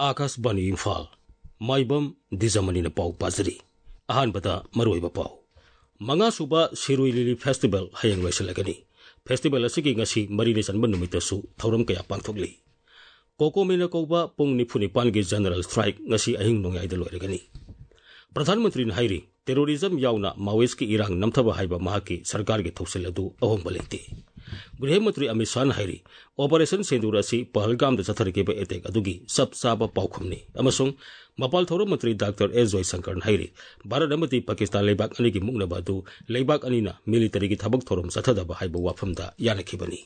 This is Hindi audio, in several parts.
आकाशवाणी इम्फाल माइबम दिजमनी पाउ पाजरी अहानबदा मरोइबा पाउ मंगा सुबा सिरुई लिली फेस्टिवल हयंग लोइसलगनी फेस्टिवल असगी ngasi मरीने चनब नुमितसु थौरम कया पांगथोकली कोकोमेना कोबा पुंग निफुनिपान गी जनरल स्ट्राइक ngasi अहिंग नोंगाइदा लोइरगनी प्रधानमंत्री ने हाइरी टेरोरिज्म यावना माओइस्ट की इरांग नमथबा हाइबा महाकी सरकार के थौसल अदु अहोंबा लेते गृह मंत्री अमित शाह हाइरी ऑपरेशन सेंदूर असि पहलगाम द चथरकेबा एटेक अदुगी सब साबा पाउखमनी अमसुंग मपाल थौरम मंत्री डॉक्टर एस जयशंकर हाइरी भारत अमति पाकिस्तान लेबाक अनिगी मुंगनबा अदु लेबाक अनिना मिलिटरी की थबक थौरम चथदबा हाइबा वाफमदा यानखिबनी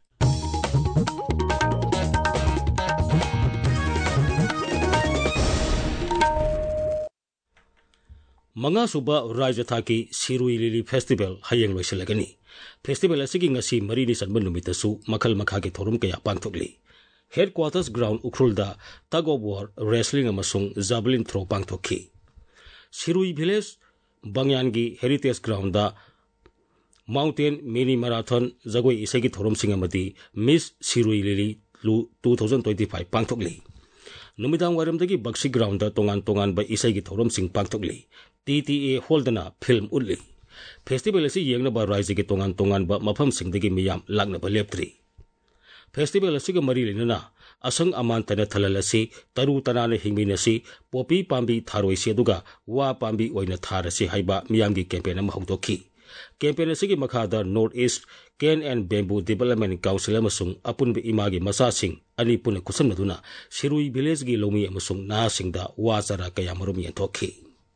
मंगा सुबा राज्य थाकी सिरुई लिली फेस्टिवल हयंग लोइसलगनी फेस्टिवल असगी ngasi मरीनि चनब नुमितसु मखल मखा के थौरम कया पांगथोकली हेडक्वार्टर्स ग्राउंड उखरुलदा टग ऑफ वॉर रेसलिंग अमसुंग जावलिन थ्रो पांगथोकी सिरुई विलेज बंगयानगी heritage ground mountain mini marathon जगोई इसेगी थौरम सिंग अमदी मिस सिरुई लिली 2025 पांगथोकली नुमिदांग वारमदगी बक्सी ग्राउंड तोंगान तोंगान बा इसेगी थौरम सिंग पांगथोकली TTA होल्डना फिल्म उल्ली फेस्टिवल असी येंगनबा राज्य के तोंगान तोंगान बा मफम सिंगदगी मियाम लागनबा लेप्त्री फेस्टिवल असी मरी लेना असंग अमान तन थलल असी तरु तनाने हिंगमिनसी पोपी पांबी थारोइसे दुगा वा पांबी ओइना थारसी हाइबा मियामगी कैंपेन अम हौदोखी कैंपेन असी मखादा North East cane and bamboo development council अमसुंग अपुनबे इमागी मसासिंग अनि पुन कुसनदुना सिरुई विलेज गी लोमी अमसुंग नासिंगदा वा चरा कया मरुम यंथोखी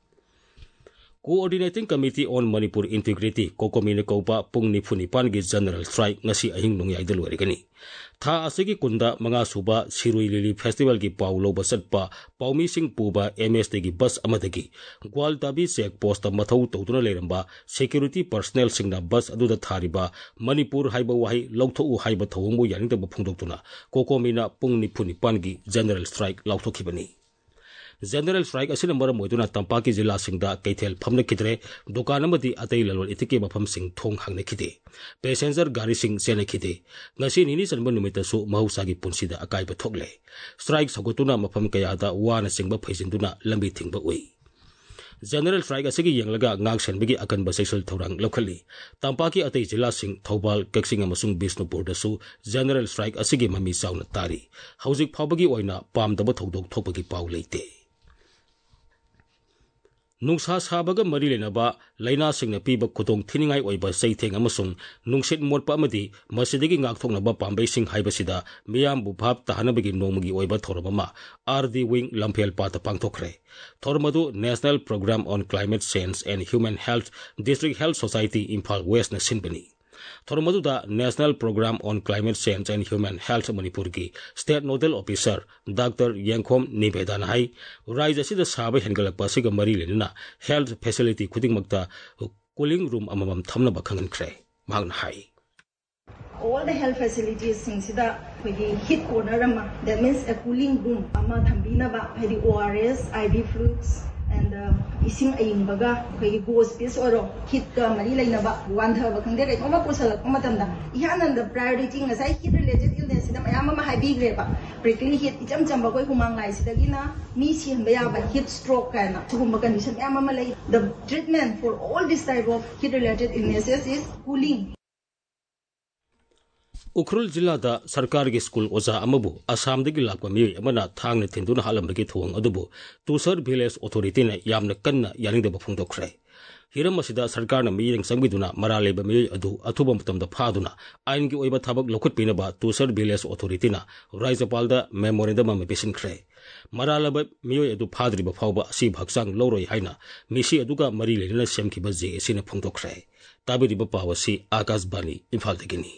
coordinating committee on Manipur integrity कोकोमिने कोपा पुंग निफुनिपान की जनरल स्ट्राइक ngasi अहिंग नोंगाइदा लोइरगनी था असगी कुंदा मंगा सुबा सिरुई लिली फेस्टिवल की पाउ लोबा सटपा पाउमी सिंह पुबा MST की बस अमदगी ग्वालताबी चेक पोस्ट मथौ तौदुना लेरंबा सिक्योरिटी पर्सनल सिंगना बस अदुदा थारिबा मणिपुर हाइबा वाही लौथौ हाइबा थौंगबो यानिंगदबा फुंदोक्तुना कोकोमिना पुंग निफुनिपान की जनरल स्ट्राइक लाउथोखिबनी जनरल स्ट्राइक असि नंबर मोइदुना तंपाकी जिला सिंगदा कैथेल फमने खिदरे दुकान अमदी अतै ललोल इतिके मफम सिंग थोंग हांगने खिदे पैसेंजर गाड़ी सिंग सेने खिदे ngasi निनी चनब नुमितसु महौसागी पुनसिदा अकाइबा थोकले स्ट्राइक सगुतुना मफम कयादा वाना सिंगबा फैजिंदुना लंबी थिंगबा उई जनरल स्ट्राइक असगी यंगलगा गांग सेनबगी अकनबा सेक्सुअल थौरांग लौखली तंपाकी अतै जिला सिंग थौबाल कक्सिंग अमसुंग बिष्णुपुरदसु जनरल स्ट्राइक असगी ममी चाउना तारी हौजिक फावबगी ओइना पामदबा थौदोक थोपगी पाउ लेते नुंसा साबगा मरी लेनबा लैना सिंगना पीबा खुदोंग थिनिंगाई ओइबा सैथेंग अमसुंग नुंसित मोटपा अमदी मसिदगी गाकथोंगनबा पांबे सिंग हाइबसिदा मियामबु भाब ताहनबगी नोमगी ओइबा थोरममा RD विंग लंफेल पाता पांगथोखरे थोरमदु national programme on climate change and human health district health society Imphal west न सिनबनी थोरमदुदा national programme on climate change and human health Manipur की state nodal officer doctor Yangkhom Nibedan हाई राज्य असिदा साब हेनगलपा सिगा मरी लेना हेल्थ फैसिलिटी खुदिंगमक्ता कूलिंग रूम अममम थमनबा खंगनख्रे मांगना हाई all the health facilities singsida khoi hit corner ama that means a cooling room ama thambina ba hedi ORS IV fluids and ising ayingbaga khoi go space oro hit ka mari laina ba wandha ba khangde kai thoma pusalak matamda ihanan the priority ngasai hit related illness da mayam ma high big ba prickly hit icham chamba koi humang lai sidagina mi siamba ya ba hit stroke kana thugumba condition mayam ma lai the treatment for all this type of hit related illnesses is cooling Ukhrul जिला दा सरकार के स्कूल ओजा अमबु असम दगी लाकवा मिय अमना थांगने थिंदुना हालमबगी थोंग अदुबु तुसर विलेज अथॉरिटी ने यामना कन्ना यानिंगदबा फुंगदोखरे हिरम मसिदा सरकार न मियेंग संबिदुना मरालेबा मिय अदु अथुबा मतमदा फादुना आइन की ओइबा थबक लखुत पिनबा तुसर विलेज अथॉरिटी ना राज्यपाल दा मेमोरेंडम अम पेसिनख्रे मरालेबा मिय अदु फाद्रिबा फावबा असि भक्सांग लौरोय हाइना मिसि अदुगा मरी लेना सेमखिबा जे एसिना फुंगदोखरे ताबिरिबा पावसी आकाशवाणी इम्फाल दगिनी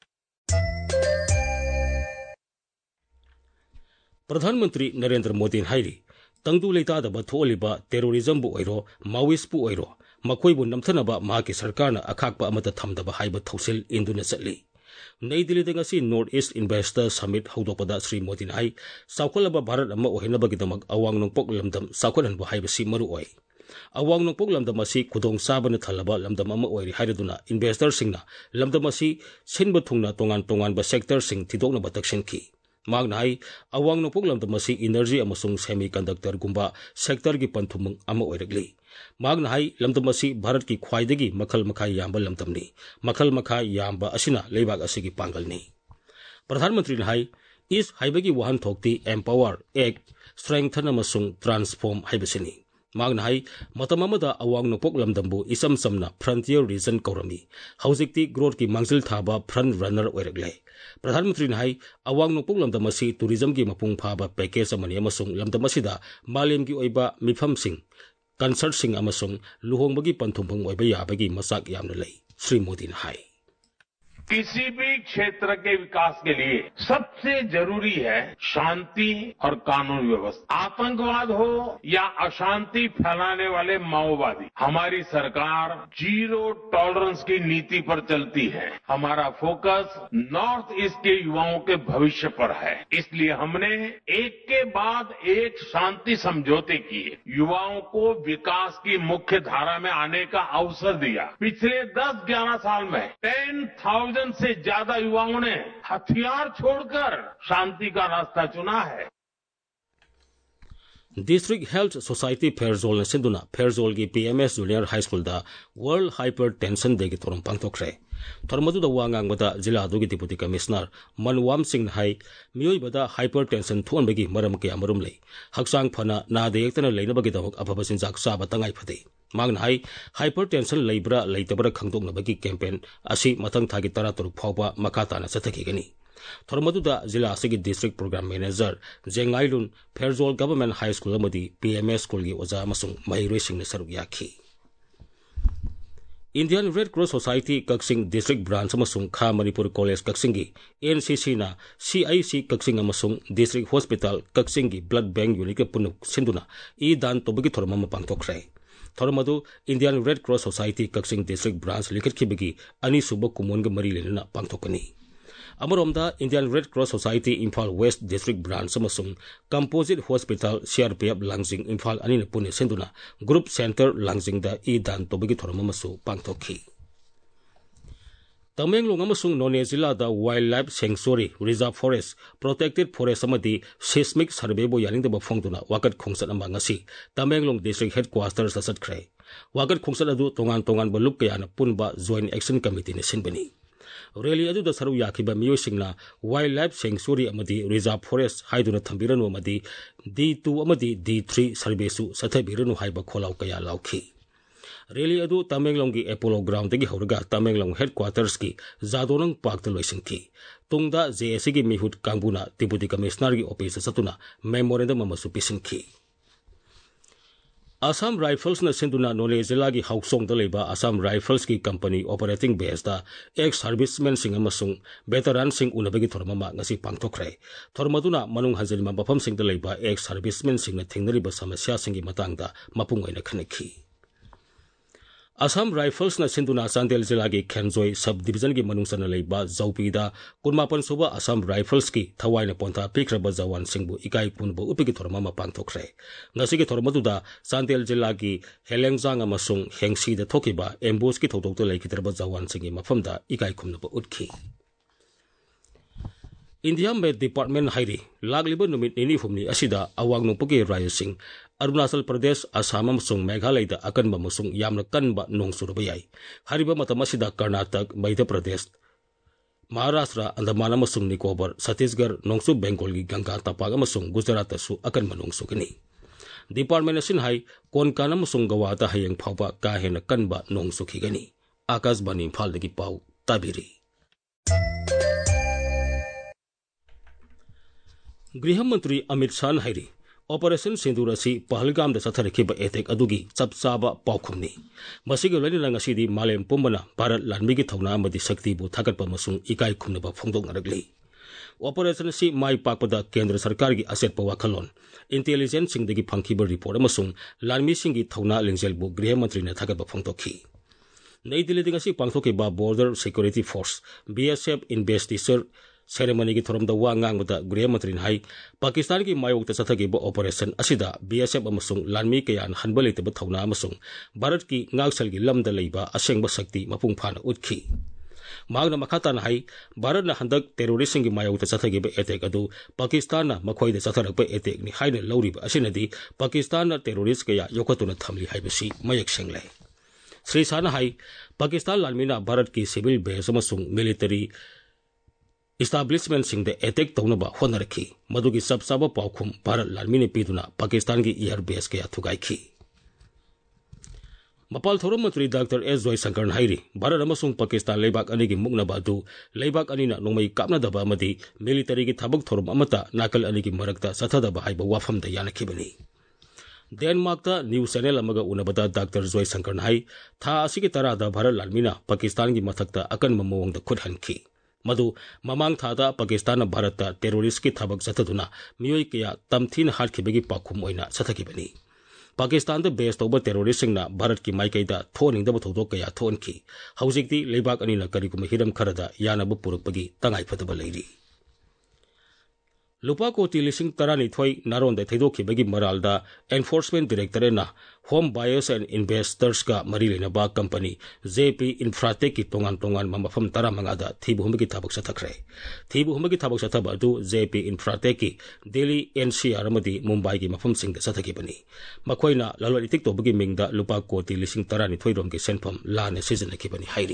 प्रधानमंत्री नरेंद्र मोदी हाइरी तंगदु लेतादबा थोलिबा टेरोरिज्म बु ओइरो माओइस्ट बु ओइरो मखोइबु नमथनबा माकी सरकारना अखाकबा अमता थमदबा हाइबा थौसिल इंदुना चली नई दिल्ली दंगसी नॉर्थ ईस्ट इन्वेस्टर समिट हौदोपदा श्री मोदी हाइ साउखलबा भारत अमा ओहेनबगिदमक अवांग नोंपोक लमदम साउखलहनबा हाइबसी मरु ओइ अवांग नोंपोक लमदम असी खुदोंग साबना थलबा लमदम अमा ओइरि हाइरदुना इन्वेस्टर सिंगना लमदम असी सिनबा थुंगना तोंगान तोंगान बा सेक्टर सिंग थिदोकनबा तक्सिनखी मांगना हाई अवांग नोंपोक लमदम असी एनर्जी अमसुंग सेमीकंडक्टर गुंबा सेक्टर की पंथुमुंग अमा ओइरगली मांगना हाई लमदम असी भारत की ख्वाइदगी मखल मखा याम्बा लमदमनी मखल मखा याम्बा असिना लेबाग असिगी पांगलनी प्रधानमंत्री ने हाई इस हाइबगी वाहन थोक्ति एम्पावर एक्ट स्ट्रेंथन अमसुंग ट्रांसफॉर्म हाइबसिनी मांगना हाई मतम अमदा अवांग नोंपोक लमदमबु इसम समना फ्रंटियर रीजन कौरमी हौजिक्ति ग्रोथ की मांगजिल थाबा फ्रंट रनर ओइरगले प्रधानमंत्री ने हाई अवांग नोंपोक लमदम असी टूरिज्म की मपुंग फाबा पैकेज अमनी अमसुंग लमदम असिदा मालेम की ओइबा मिफमसिंग कंसर्टसिंग अमसुंग लुहोंबगी पंथुमफंग ओइबा याबगी मसाक यामना लई श्री मोदी ने हाई किसी भी क्षेत्र के विकास के लिए सबसे जरूरी है शांति और कानून व्यवस्था। आतंकवाद हो या अशांति फैलाने वाले माओवादी, हमारी सरकार जीरो टॉलरेंस की नीति पर चलती है। हमारा फोकस नॉर्थ ईस्ट के युवाओं के भविष्य पर है। इसलिए हमने एक के बाद एक शांति समझौते किए, युवाओं को विकास की मुख्य धारा में आने का अवसर दिया। पिछले 10-11 साल में 10,000 से ज्यादा युवाओं ने हथियार छोड़कर शांति का रास्ता चुना है। डिस्ट्रिक्ट हेल्थ सोसाइटी फेरजोल ने सिंधुना फेरजोल की PMS जूनियर हाई स्कूल दा वर्ल्ड हाइपर टेंशन डे की थोरम पांगथोखरे थोरमदुदा वांगांगबदा जिला दुगी डिप्टी कमिश्नर मनवाम सिंह हाई मियोइबदा हाइपर टेंशन थोनबगी मरम के अमरुम ले हक्सांग फना नादेयक्तना लेनबगी दमक अफबा सिंजाक साबा तंगाई फदे मांगना हाई हाइपर टेंशन लेब्रा लेतबरा खंगदोंनबगी कैंपेन असी मथंग थागी 13 फाउबा मखाताना चथखिगनी थोरमदुदा जिला असिगी डिस्ट्रिक्ट प्रोग्राम मैनेजर जेंगाइलुन फेरजोल गवर्नमेंट हाई स्कूल अमदी PMS स्कूल की ओजा अमसुंग महिरोइसिंग ने सरुक याखी Indian Red Cross Society Kakching district branch अमसुंग खा मणिपुर कॉलेज कक्सिंग की NCC ना CIC कक्सिंग अमसुंग डिस्ट्रिक्ट हॉस्पिटल कक्सिंग की ब्लड बैंक यूनिट के पुनु सिंधुना ई दान तोबगी थोरमम पांगथोखरे थोरमदु Indian Red Cross Society Kakching district branch लिखिबगी अनीसुब कुमोन मरी लेना पांगथोकनी अमरोमदा Indian Red Cross Society Imphal west district branch अमसुंग composite hospital CRPF Langjing Imphal अनिन पुने सिंधुना ग्रुप सेंटर लांजिंग दा ई दान तोबगी थोरममसु पांगथोखी तमेंगलोंग अमसुंग नोने जिला दा wildlife sanctuary reserve forest protected forest अमदी सिस्मिक सर्वेबो यानिंगदब फोंगदुना वाकत खोंगसत अमा ngasi तमेंगलोंग डिस्ट्रिक्ट हेडक्वार्टर्स सचतखरे वाकत खोंगसत अदु तोंगान तोंगान बलुप कयाना पुनबा जॉइंट एक्शन कमिटी ने सिनबनी रैली अदुदा सरू याखिबा मियोसिंगना वाइल्ड लाइफ सेंक्चुरी अमदी रिजर्व फॉरेस्ट हाइदुना थंबिरनु अमदी D2 अमदी D3 सर्वेसु सथबिरनु हाइबा खोलाव कया लाउखी रैली अदु तमेंगलोंग की एपोलो ग्राउंड की हौरगा तमेंगलोंग हेडक्वार्टर्स की जादोनंग पार्क लोइसिंथी तुंगदा JSC की मिहुट कांगबुना डिप्टी कमिश्नर की ऑफिस सतुना मेमोरेंडम अमसु पिसिंखी असम राइफल्स ने सिंधुना नोले जिला की हाउसोंग दलेबा असम राइफल्स की कंपनी ऑपरेटिंग बेस दा एक सर्विसमैन सिंह अमसुंग वेटरन सिंह उनबगी थोरममा ngasi पांगथोखरे थोरमदुना मनुंग हजलिमा बफम सिंह दलेबा एक सर्विसमैन सिंह ने थिंगनरिबा समस्या सिंह की मतंगदा मपुंग ओइना खनखी असम राइफल्स ने सिंधुना चांदेल जिला की खेनजोई सब डिवीजन की मनुंगसन लेबा जौपीदा 19 सुबा असम राइफल्स की थवाइना पोंथा पिख्रबा जवान सिंहबु इकाई पुनबु उपिगी थोरममा पांगथोखरे ngasi थोरमदुदा चांदेल जिला की हेलेंगजांग अमसुंग हेंगसीदा थोकिबा एम्बुस की थौदोक्तो लेखितरबा जवान सिंह की मफमदा इकाई खुमनबु उठखी इंडिया में डिपार्टमेंट हाइरी लागलिबा नुमित निनी हुमनी असिदा अवांग नोंपोगी राज्य सिंह अरुणाचल प्रदेश असम अमसुंग मेघालय दा अकनबा अमसुंग यामना कनबा नोंग सुरबा याई हरिबा मतम असिदा कर्नाटक मध्य प्रदेश महाराष्ट्र अंडमान अमसुंग निकोबर छत्तीसगढ़ नोंगसु बेंगोल की गंगा तपाग अमसुंग गुजरात सु अकनबा नोंग सुगनी डिपार्टमेंट असिन हाई कोनकान अमसुंग गवादा हयेंग फावबा का हेन कनबा नोंग सुखिगनी आकाशवाणी इम्फाल दगी पाउ ताबिरी गृह मंत्री अमित शाह हाइरी ऑपरेशन सिंदूर असी पहलगाम चथरखिब एटेक अदुगी चपचाब पाउखुमनी मसिग लोइना ngasi मालेम पुंबना भारत लानमी की थौना अमदी शक्तिबु थागतपा मसुंग इकाई खुमनबा फोंदोंगरगली ऑपरेशन असी माई पाकपदा केंद्र सरकार की असेटपा वाखलोन इंटेलिजेंस सिंगदगी फंखिब रिपोर्ट अमसुंग लानमी सिंग की थौना लिंगजेलबु गृह मंत्री ने थागतपा फोंदोखी नई दिल्ली ngasi पांगथोकिबा border security force BSF investiture ceremony की थोरमदा वा ngangbada गृह मंत्री हाई पाकिस्तान की मायोक्ता चथगिब ऑपरेशन असिदा BSF अमसुंग लानमी कयान हनबा लेतब थौना अमसुंग भारत की ngalsal की लमदा लेबा असेंगबा शक्ति मपुंग फाना उठखी मांगना मखाताना हाई भारतना हंदक टेरोरिस्टसिंग की मायोगता चथगिबा एटेक अदु पाकिस्तानना मखोइदा चथरकपा एटेकनि हाइना लौरिबा असिनदि पाकिस्तानना टेरोरिस्ट कया योखतुना थमली हाइबसी मयक सेंगले श्री साना हाई पाकिस्तान लालमीना भारत की सिविल बेस अमसुंग मिलिटरी इस्टाब्लिशमेंट एटेक तौनबा होनरखी मदुगी सब सब पाउखुम भारत लालमीने पीदुना पाकिस्तान की एयर बेस कया थुगाइखी मपाल थौरम मंत्री डॉक्टर एस जयशंकर हाइरी भारत अमसुंग पाकिस्तान लेबाक अनिगी मुक्नबा अदु लेबाक अनिना नोंमै कापनादबा अमदी मिलिटरी की थबक थौरम अमता नाकल अनिगी मरक्ता सथदबा हाइबा वाफमदा यानखिबनी डेनमार्कता न्यूज चैनल अमगा उनबदा डॉक्टर जयशंकर हाई था असिगी तरादा भारत लालमीना पाकिस्तान की मथक्ता अकनबा मवंगदा खुदहनखी मधु ममांग थादा पाकिस्तान भारत टेरोरिस्ट की थबक चथदुना मियोय कया तमथीन हाटखिबगी पाखुम ओइना चथखिबनी पाकिस्तान बेस तौब टेरोरिस्ट भारत की माइकईदा थोनिंगदब थौदोक कया थोनखी हौजिक्ति लेबाक अनिना करिगुम हिरम खरदा यानब पुरकपगी तंगाइफदब लैरी लुपा कोटी 12,000 नारोंद थैदोखिबगी मरालदा एनफोर्समेंट डायरेक्टरेटना होम बायर्स एंड इन्वेस्टर्स का मरी लेनबा कंपनी जेपी इंफ्राटेक की तोंगान मफम 15 थीबुहमगी थबक चथखरे थीबुहमगी थबक चथब अदु जेपी इंफ्राटेक की दिल्ली एनसीआर अमदी मुंबई की मफम सिंग चथखिबनी मखोइना ललवल इतिक तोबगी मिंगदा लुपा कोटी 12,000 रोम की सेंफम लाने सिजनखिबनी हाइरी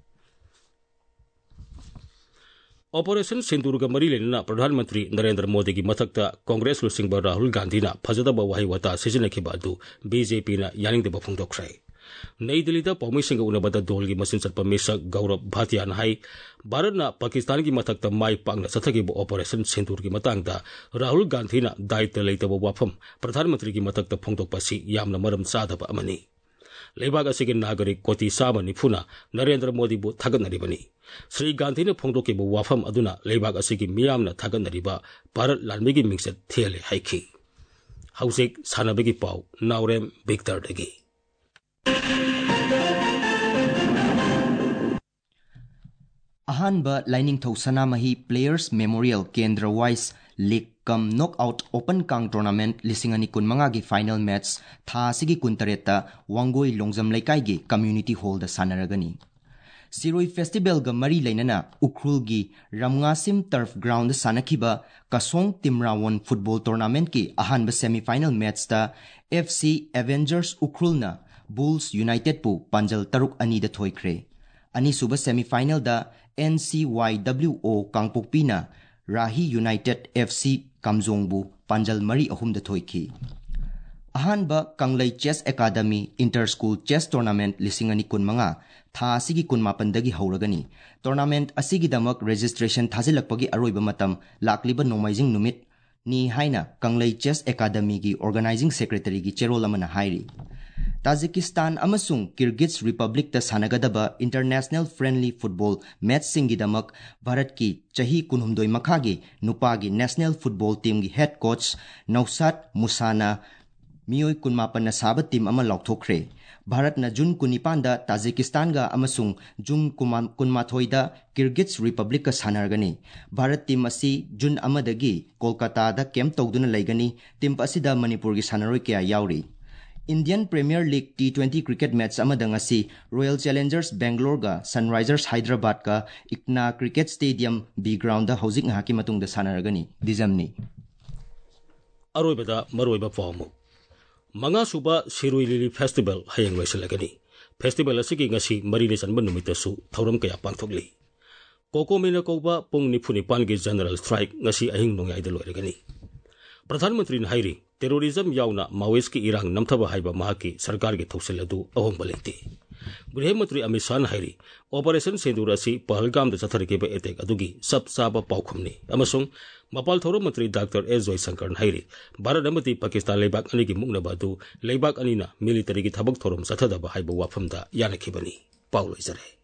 ऑपरेशन सिंदूर का मरी लेना प्रधानमंत्री नरेंद्र मोदी की मथक्ता कांग्रेस लुसिंग राहुल गांधी फजदब वही वता सिजनखिब अदु बीजेपी यानिंगदब फोंदोखरे नई दिल्ली पौमीसिंग उनबद दोल की मसिन चटप मिसक गौरव भाटिया हाई भारत पाकिस्तान की मथक्ता माई पाकना चथगिब ऑपरेशन सिंदूर की मतंगदा राहुल गांधी दायित्व लेतब वाफम प्रधानमंत्री की मथक्ता फोंदोकपसी यामना मरम चादब अमनी लेबाग असिगे नागरिक कोटी 90 नरेंद्र मोदी बु थगनरिबनी श्री गांधी ने फोंदोकिब वाफम अदुना लेबाग असिगे मियामना थगनरिबा भारत लालमीगी मिंगसेट थेले हाइखी हौजिक सानबगी पाउ नाउरेम विक्टर दगी अहानबा लाइनिंग सनामही प्लेयर्स मेमोरियल केंद्र वाइस लीग कम नॉकआउट ओपन कांग टूर्नामेंट 2025 की फाइनल मैच था सिगी 19 वांगोई लोंगजम लेकाई की कम्युनिटी हॉल दा सानरगनी सिरोई फेस्टिवल गा मरी लेनना उखरुल की रमगासिम टर्फ ग्राउंड सानखिबा कसोंग तिमरावन फुटबॉल टूर्नामेंट की अहानबा सेमीफाइनल मैच दा एफसी एवेंजर्स उखरुलना बुल्स यूनाइटेड पु पंजल 3-2 दा थोइख्रे अनीसुबा सेमीफाइनल दा NCYWO कांगपोकपीना राही यूनाइटेड FC कामजोंगबु पंजल 3-3 दा थोइखी अहानबा Kanglei chess academy inter school chess tournament 2025 था असिगी 18 दगी हौरगनी टूर्नामेंट असिगीदमक रजिस्ट्रेशन थाजिलकपगी अरोइबा मतम लाक्लिबा नोमाइजिंग नुमित नि हाइना कंगलै चेस एकेडमी की ऑर्गेनाइजिंग सेक्रेटरी की चेरोल अमना हाइरी ताजिकिस्तान अमसुंग किर्गिज रिपब्लिक ता सानगदबा इंटरनेशनल फ्रेंडली फुटबॉल मैच सिंगीदमक भारत की चही 19 मखागी नुपागी नेशनल फुटबॉल टीम की हेड कोच नौसाद मुसाना मियोय 19 साब टीम अमा लौथोख्रे भारत न जून 19 दा ताजिकिस्तान गा अमसुंग जून 19 दा किर्गिज रिपब्लिक का सानरगनी भारत टीम असी जून अमदगी कोलकाता दा कैंप तौदुना लेगनी टीम असिदा मणिपुर की सानरोय क्या यावरी Indian premier league T20 cricket match अमदंगसी रॉयल चैलेंजर्स बेंगलोर गा सनराइजर्स हैदराबाद का इक्ना क्रिकेट स्टेडियम बी ग्राउंड दा हौजिक हाकी मतुंग दा सानरगनी दिजमनी अरोइबदा मरोइबा पावमु मंगा सुबा सिरुई लिली फेस्टिवल हयंग लोइसलगनी फेस्टिवल असिगी ngasi मरीने चनब नुमितसु थौरम कया पांगथोकली कोकोमेना कोबा पुंग 95 की जनरल स्ट्राइक ngasi अहिंग नोंयाइदा लोइरगनी प्रधानमंत्री हाइरी टेरोरिज्म यावना माओइस्ट की इरांग नमथबा हाइबा महाकी सरकार की थौसल अदु अहोंबा लेते गृह मंत्री अमित शाह हाइरी ऑपरेशन सिंदूर असी पहलगाम दा चथरकेबा एटेक अदुगी सब साबा पाउखुमनी अमसुंग मपाल थौरम मंत्री डॉक्टर एस जयशंकर हाइरी भारत अमदी पाकिस्तान लेबाक अनी की मुक्नबा अदु लेबाक अनीना मिलिटरी की थबक थौरम चथदबा हाइबा वाफमदा यानखिबनी पाउलोइजरे।